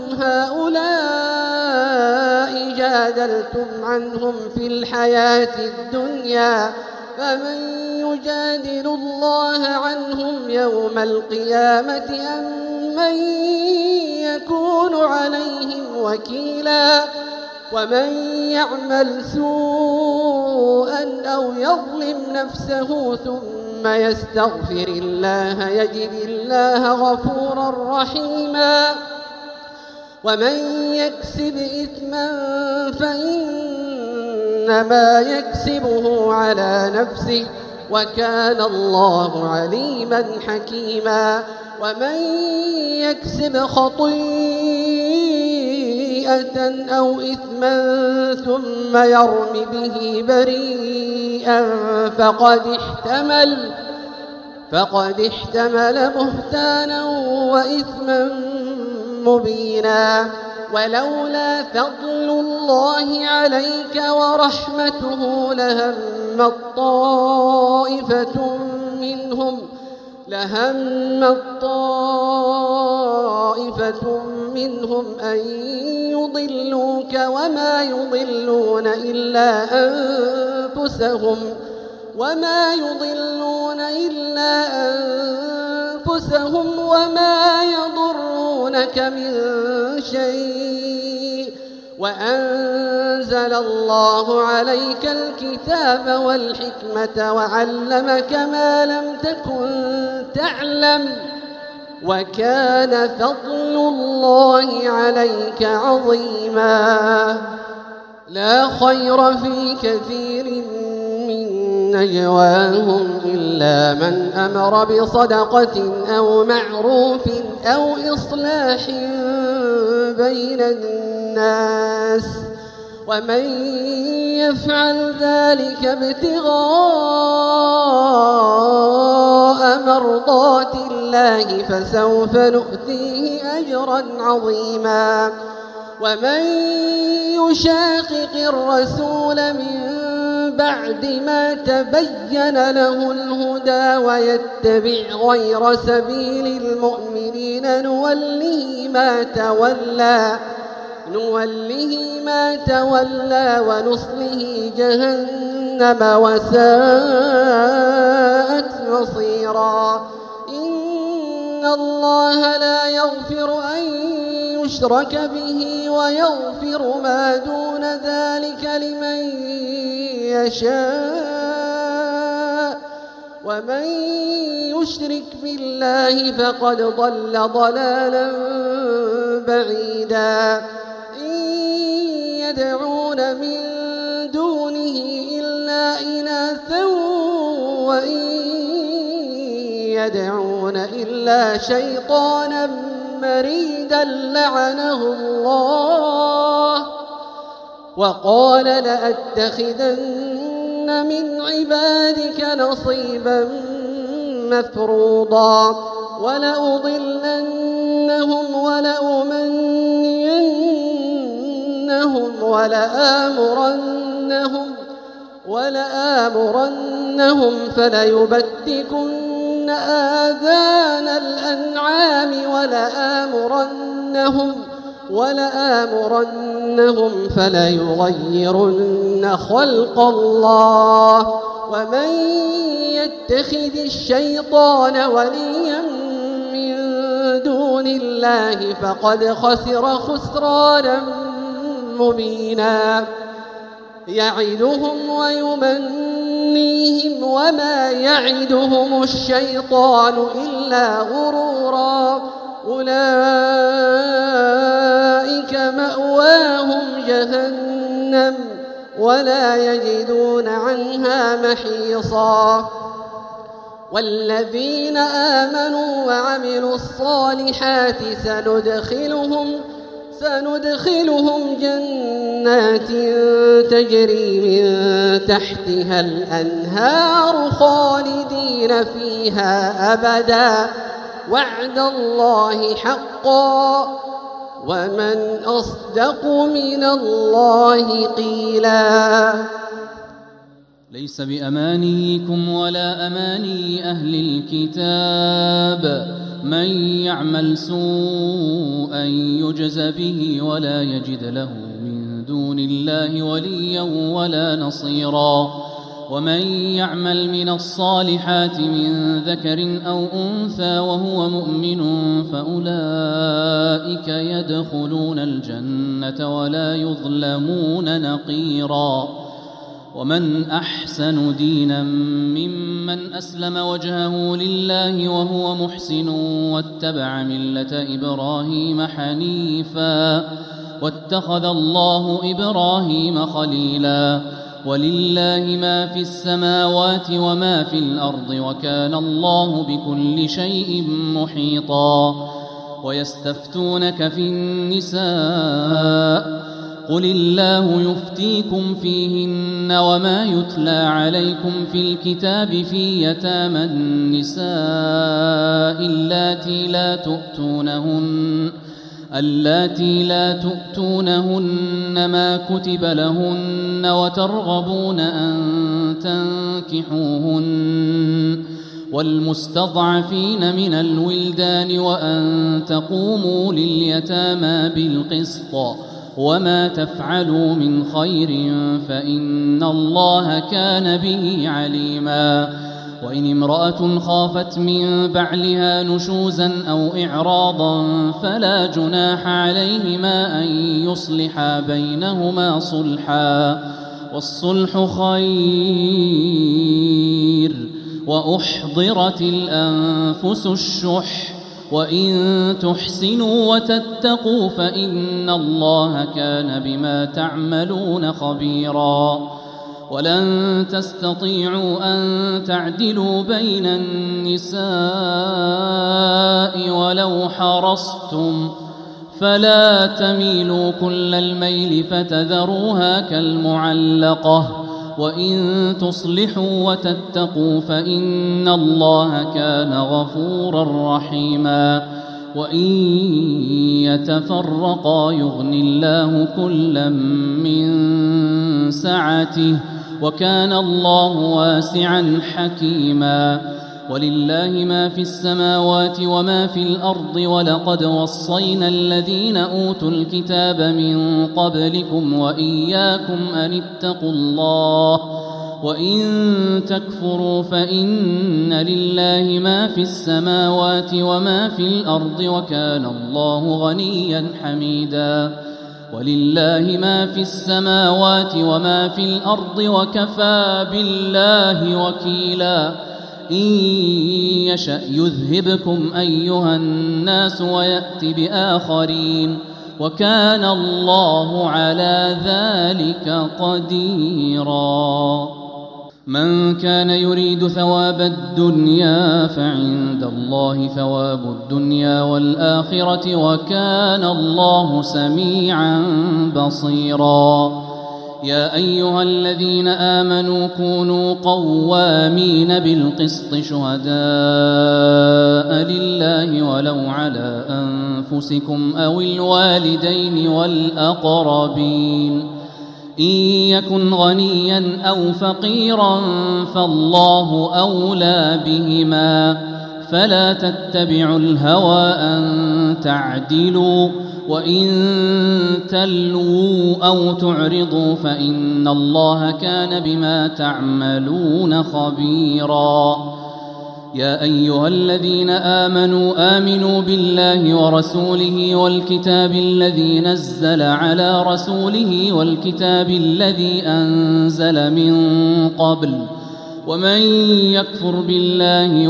هؤلاء جادلتم عنهم في الحياة الدنيا فمن يجادل الله عنهم يوم القيامة أم من يكون عليهم وكيلا. ومن يعمل سوءا أو يظلم نفسه ثم يستغفر الله يجد الله غفورا رحيما. ومن يكسب إثما فإنما يكسبه على نفسه وكان الله عليما حكيما. ومن يكسب خطيئة أو إثما ثم يرم به بريئا فقد احتمل فقد احتمل بهتانا وإثما مبينا. ولولا فضل الله عليك ورحمته لهم طائفة منهم لهم طائفة منهم أن يضلوك وما يضلون إلا أنفسهم وما يضلون إلا أنفسهم وما يضرونك من شيء وأنزل الله عليك الكتاب والحكمة وعلمك ما لم تكن تعلم وكان فضل الله عليك عظيما. لا خير في كثير من نجواهم إلا من أمر بصدقة أو معروف أو إصلاح بين الناس ومن يفعل ذلك ابتغاء مرضات الله فسوف نؤتيه أجرا عظيما. ومن يشاقق الرسول من بعد ما تبين له الهدى ويتبع غير سبيل المؤمنين نوله ما تولى نوله ما تولى ونصله جهنم وساءت مصيرا. إن الله لا يغفر أن يشرك به ويغفر ما دون ذلك لمن يشاء ومن يشرك بالله فقد ضل ضلالا بعيدا. إن يدعون من دونه إلا إناثا وإن يدعون إلا شيطانا مريدا لعنه الله وقال لأتخذن من عبادك نصيبا مفروضا ولأضلنهم ولأمنينهم ولآمرنهم ولآمرنهم فليبتكن آذان الأنعام ولآمرنهم ولآمرنهم فليغيرن خلق الله. ومن يتخذ الشيطان وليا من دون الله فقد خسر خسرانا مبينا. يعدهم ويمنيهم وما يعدهم الشيطان إلا غرورا. أولئك مأواهم جهنم ولا يجدون عنها محيصا. والذين آمنوا وعملوا الصالحات سندخلهم سندخلهم جنات تجري من تحتها الأنهار خالدين فيها أبدا وعد الله حقا ومن أصدق من الله قيلا.
ليس بأمانيكم ولا أماني أهل الكتاب من يعمل سوءا يجز به ولا يجد له من دون الله وليا ولا نصيرا. ومن يعمل من الصالحات من ذكر أو أنثى وهو مؤمن فأولئك يدخلون الجنة ولا يظلمون نقيرا. ومن أحسن دينا ممن أسلم وجهه لله وهو محسن واتبع ملة إبراهيم حنيفا واتخذ الله إبراهيم خليلا. ولله ما في السماوات وما في الأرض وكان الله بكل شيء محيطا. ويستفتونك في النساء قل الله يفتيكم فيهن وما يتلى عليكم في الكتاب في يتامى النساء اللاتي لا تؤتونهن اللاتي لا تؤتونهن ما كتب لهن وترغبون أن تنكحوهن والمستضعفين من الولدان وأن تقوموا لليتامى بالقسط وما تفعلوا من خير فإن الله كان به عليما. وإن امرأة خافت من بعلها نشوزا أو إعراضا فلا جناح عليهما أن يصلحا بينهما صلحا والصلح خير وأحضرت الأنفس الشح وإن تحسنوا وتتقوا فإن الله كان بما تعملون خبيرا ولن تستطيعوا أن تعدلوا بين النساء ولو حرصتم فلا تميلوا كل الميل فتذروها كالمعلقة وإن تصلحوا وتتقوا فإن الله كان غفورا رحيما وإن يتفرقا يغني الله كلا من سعته وكان الله واسعا حكيما ولله ما في السماوات وما في الأرض ولقد وصينا الذين أوتوا الكتاب من قبلكم وإياكم أن اتقوا الله وإن تكفروا فإن لله ما في السماوات وما في الأرض وكان الله غنيا حميدا ولله ما في السماوات وما في الأرض وكفى بالله وكيلا إن يشأ يذهبكم أيها الناس ويأت بآخرين وكان الله على ذلك قديرا من كان يريد ثواب الدنيا فعند الله ثواب الدنيا والآخرة وكان الله سميعا بصيرا يا أيها الذين آمنوا كونوا قوامين بالقسط شهداء لله ولو على أنفسكم أو الوالدين والأقربين إن يكن غنيا أو فقيرا فالله أولى بهما فلا تتبعوا الهوى أن تعدلوا وإن تلووا أو تعرضوا فإن الله كان بما تعملون خبيرا يا أيها الذين آمنوا آمنوا بالله ورسوله والكتاب الذي نزل على رسوله والكتاب الذي أنزل من قبل ومن يكفر بالله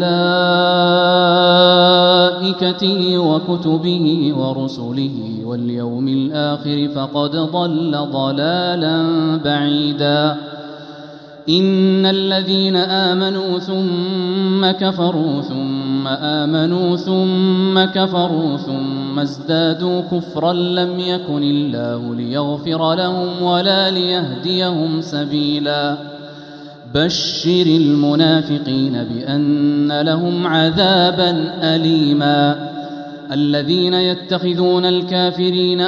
وملائكته وكتبه ورسله واليوم الآخر فقد ضل ضلالا بعيدا إن الذين آمنوا ثم كفروا ثم آمنوا ثم كفروا ثم ازدادوا كفرا لم يكن الله ليغفر لهم ولا ليهديهم سبيلا بشر المنافقين بأن لهم عذابا أليما الذين يتخذون الكافرين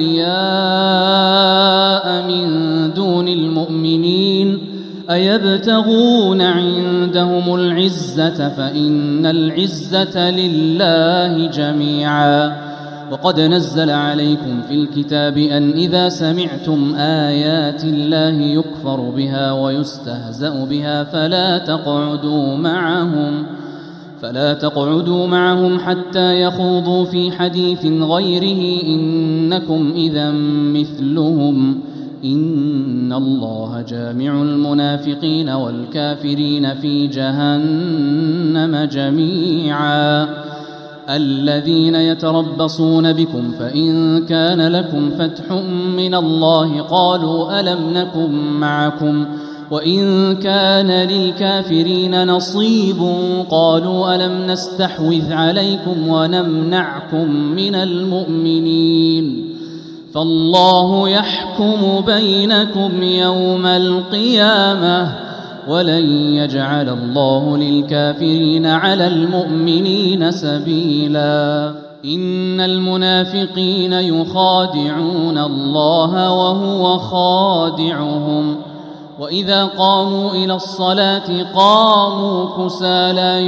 أولياء من دون المؤمنين أيبتغون عندهم العزة فإن العزة لله جميعا وقد نزل عليكم في الكتاب أن إذا سمعتم آيات الله يكفر بها ويستهزأ بها فلا تقعدوا معهم فلا تقعدوا معهم حتى يخوضوا في حديث غيره إنكم إذا مثلهم إن الله جامع المنافقين والكافرين في جهنم جميعا الذين يتربصون بكم فإن كان لكم فتح من الله قالوا ألم نكن معكم وإن كان للكافرين نصيب قالوا ألم نستحوذ عليكم ونمنعكم من المؤمنين فالله يحكم بينكم يوم القيامة ولن يجعل الله للكافرين على المؤمنين سبيلا إن المنافقين يخادعون الله وهو خادعهم وإذا قاموا إلى الصلاة قاموا كسالى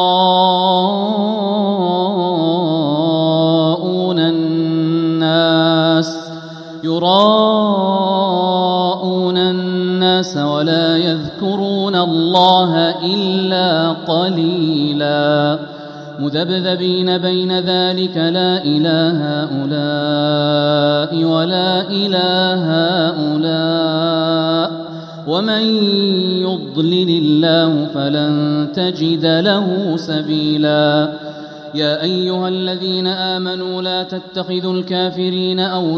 يراءون الناس يراءون الناس ولا يذكرون الله إلا قليلا مذبذبين بين ذلك لا إله هؤلاء ولا إله هؤلاء ومن يضلل الله فلن تجد له سبيلا يا أيها الذين آمنوا لا تتخذوا الكافرين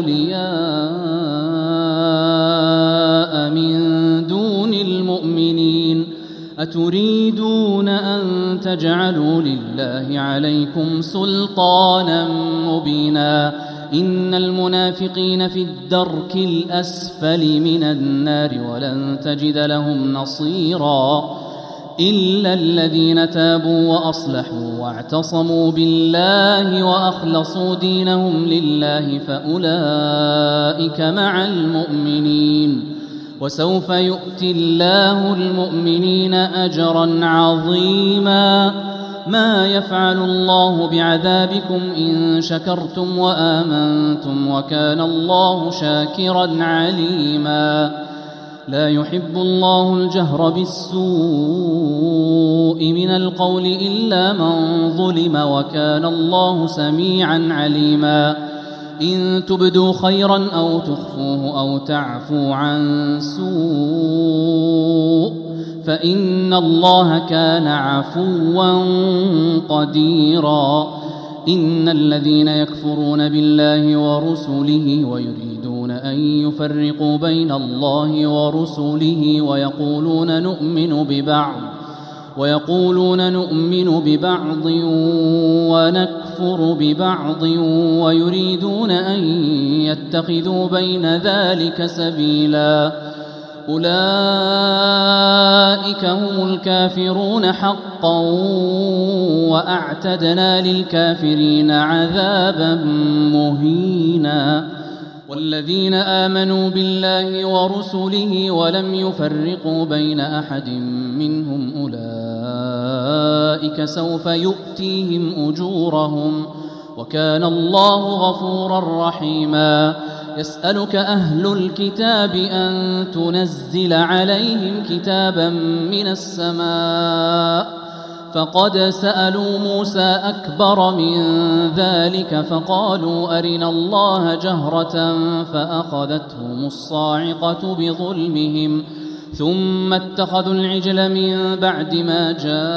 أولياء من دون المؤمنين أتريدون أن تجعلوا لله عليكم سلطانا مبينا إن المنافقين في الدرك الأسفل من النار ولن تجد لهم نصيرا إلا الذين تابوا وأصلحوا واعتصموا بالله وأخلصوا دينهم لله فأولئك مع المؤمنين وسوف يؤتي الله المؤمنين أجرا عظيما ما يفعل الله بعذابكم إن شكرتم وآمنتم وكان الله شاكرا عليما لا يحب الله الجهر بالسوء من القول إلا من ظلم وكان الله سميعا عليما إن تبدوا خيرا أو تخفوه أو تعفوا عن سوء فإن الله كان عفوا قديرا إن الذين يكفرون بالله ورسله ويريدون أن يفرقوا بين الله ورسله ويقولون نؤمن ببعض ويقولون نؤمن ببعض ونكفر ببعض ويريدون أن يتخذوا بين ذلك سبيلا أولئك هم الكافرون حقا وأعتدنا للكافرين عذابا مهينا والذين آمنوا بالله ورسله ولم يفرقوا بين أحد منهم أولئك سوف يؤتيهم أجورهم وكان الله غفورا رحيما يسألك أهل الكتاب أن تنزل عليهم كتابا من السماء فقد سألوا موسى أكبر من ذلك فقالوا أرنا الله جهرة فأخذتهم الصاعقة بظلمهم ثم اتخذوا العجل من بعد ما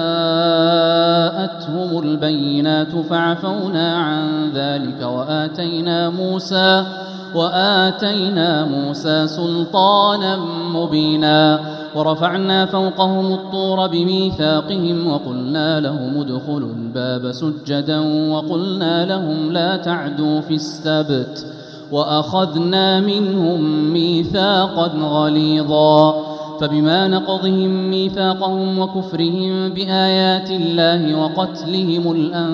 جاءتهم البينات فعفونا عن ذلك وآتينا موسى وآتينا موسى سلطانا مبينا ورفعنا فوقهم الطور بميثاقهم وقلنا لهم ادخلوا الباب سجدا وقلنا لهم لا تعدوا في السبت وأخذنا منهم ميثاقا غليظا فبما نقضهم ميثاقهم وكفرهم بآيات الله وقتلهم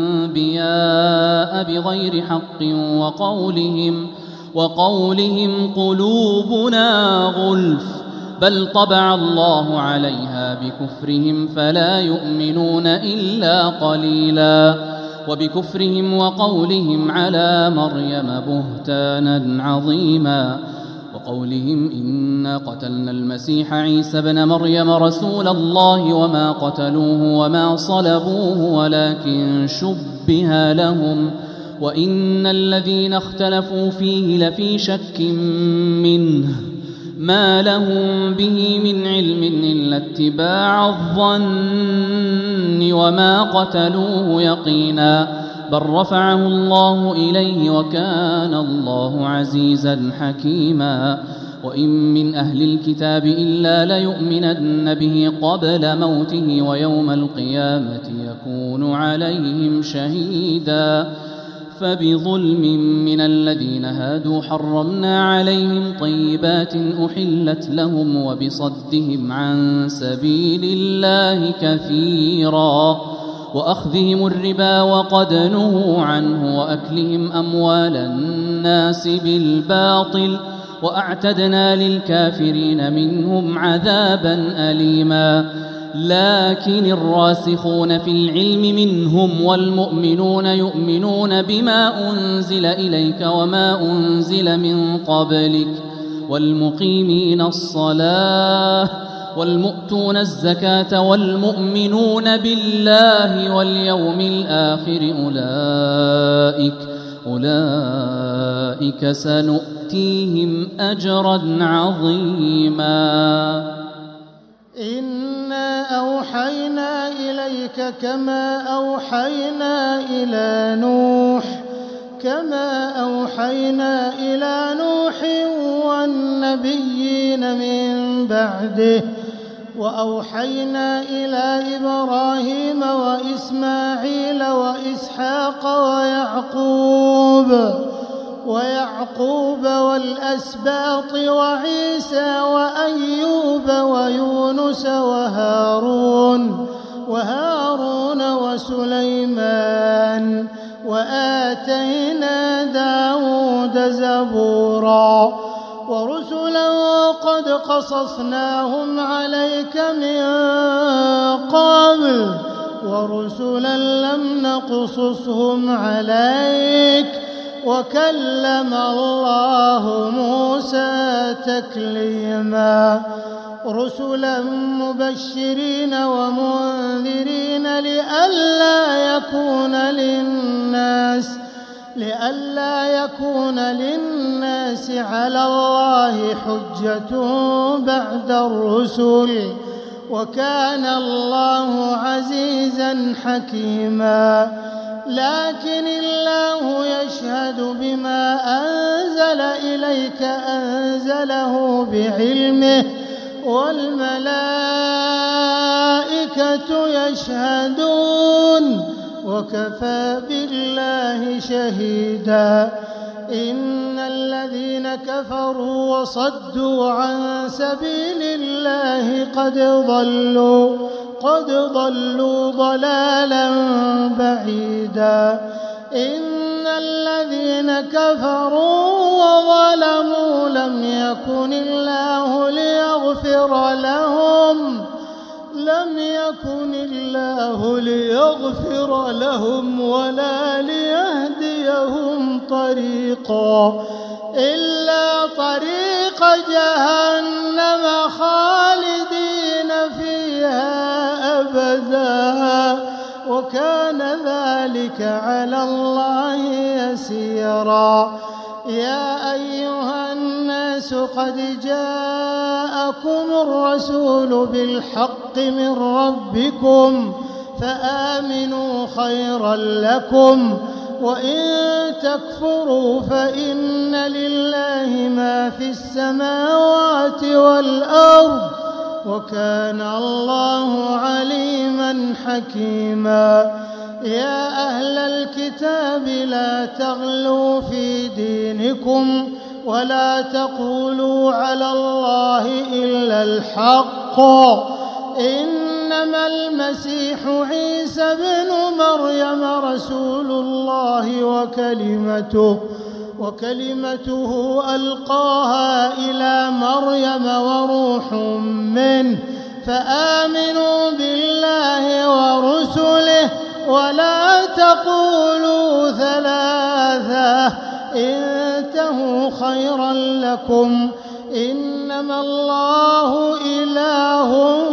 الأنبياء بغير حق وقولهم وقولهم قلوبنا غلف بل طبع الله عليها بكفرهم فلا يؤمنون إلا قليلا وبكفرهم وقولهم على مريم بهتانا عظيما وقولهم إنا قتلنا المسيح عيسى بن مريم رسول الله وما قتلوه وما صلبوه ولكن شبه لهم وإن الذين اختلفوا فيه لفي شك منه ما لهم به من علم إلا اتباع الظن وما قتلوه يقينا بل رفعه الله إليه وكان الله عزيزا حكيما وإن من أهل الكتاب إلا ليؤمنن به قبل موته ويوم القيامة يكون عليهم شهيدا فبظلم من الذين هادوا حرمنا عليهم طيبات أحلت لهم وبصدهم عن سبيل الله كثيرا وأخذهم الربا وقد نهوا عنه وأكلهم أموال الناس بالباطل وأعتدنا للكافرين منهم عذابا أليما لكن الراسخون في العلم منهم والمؤمنون يؤمنون بما أنزل إليك وما أنزل من قبلك والمقيمين الصلاة والمؤتون الزكاة والمؤمنون بالله واليوم الآخر أولئك أولئك سنؤتيهم أجرا عظيما.
إنا أوحينا إليك كما أوحينا إلى نوح كما أوحينا إلى نوح والنبيين من بعده وأوحينا إلى إبراهيم وإسماعيل وإسحاق ويعقوب ويعقوب والأسباط وعيسى وأيوب ويونس وهارون وهارون وسليمان وآتينا داود زبورا ورسلا قد قصصناهم عليك من قبل ورسلا لم نقصصهم عليك وكلم الله موسى تكليما رسلا مبشرين ومنذرين لئلا يكون للناس لئلا يكون للناس على الله حجة بعد الرسل وكان الله عزيزا حكيما. لكن الله يشهد بما أنزل إليك أنزله بعلمه والملائكة يشهدون وكفى بالله شهيدا. إن الذين كفروا وصدوا عن سبيل الله قد ضلوا قد ضلوا ضلالا بعيدا. إن الذين كفروا وظلموا لم يكن الله ليغفر لهم لم يكن الله ليغفر لهم ولا ليهديهم طريقا إلا طريق جهنم خالدين فيها أبدا وكان ذلك على الله يسيرا. يا أيها الناس قد جاءكم الرسول بالحق من ربكم فآمنوا خيرا لكم وإن تكفروا فإن لله ما في السماوات والأرض وكان الله عليما حكيما. يا أهل الكتاب لا تغلوا في دينكم ولا تقولوا على الله إلا الحق إنما المسيح عيسى بن مريم رسول الله وكلمته وكلمته ألقاها إلى مريم وروح منه فآمنوا بالله ورسله ولا تقولوا ثلاثة انتهوا خيرا لكم إنما الله إله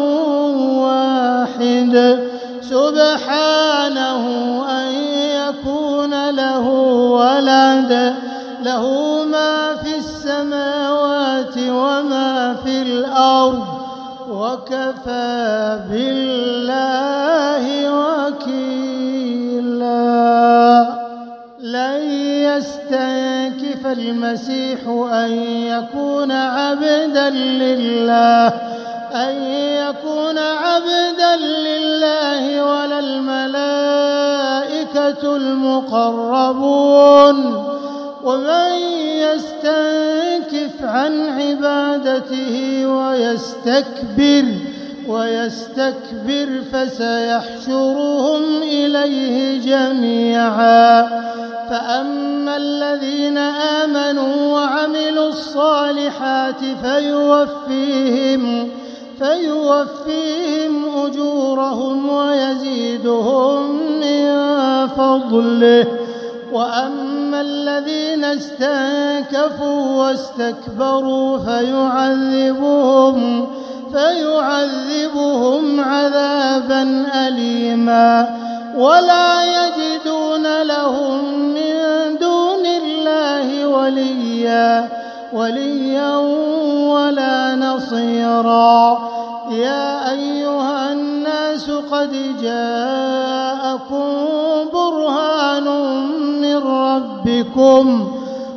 واحد سبحانه أن يكون له ولد له ما في السماوات وما في الأرض وكفى بالله وكيلا. لن يستنكف المسيح أن يكون عبدا لله أن يكون عبدا لله ولا الملائكة المقربون ومن يستنكف عن عبادته ويستكبر ويستكبر فسيحشرهم إليه جميعا. فأما الذين آمنوا وعملوا الصالحات فيوفيهم فيوفيهم أجورهم ويزيدهم من فضله. وأما الذين استنكفوا واستكبروا فيعذبهم فيعذبهم عذابا أليما ولا يجدون لهم من دون الله وليا وليا ولا نصيرا. يا أيها الناس قد جاءكم برهان من ربكم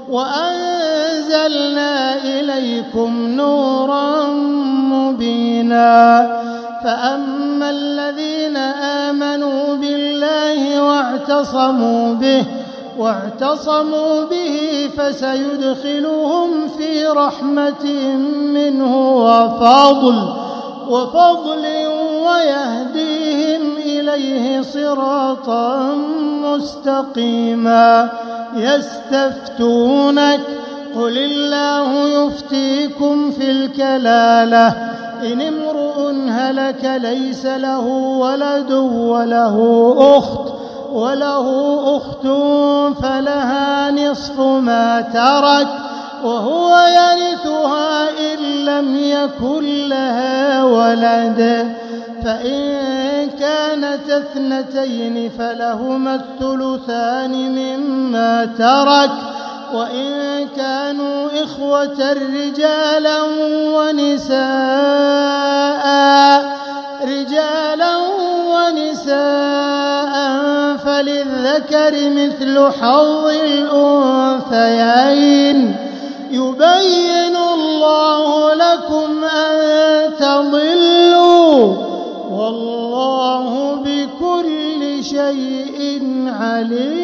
وأنزلنا إليكم نورا مبينا. فأما الذين آمنوا بالله واعتصموا به واعتصموا به فسيدخلهم في رحمة منه وفضل وفضل ويهديهم إليه صراطا مستقيما. يستفتونك قل الله يفتيكم في الكلالة إن امرؤ هلك ليس له ولد وله أخت وله أخت فلها نصف ما ترك وهو يرثها إن لم يكن لها ولد فإن كانت اثنتين فلهما الثلثان مما ترك وإن كانوا إخوة رجالا ونساء رجالا ونساء فللذكر مثل حظ الأنثيين يبين الله لكم أن تضلوا والله بكل شيء عليم.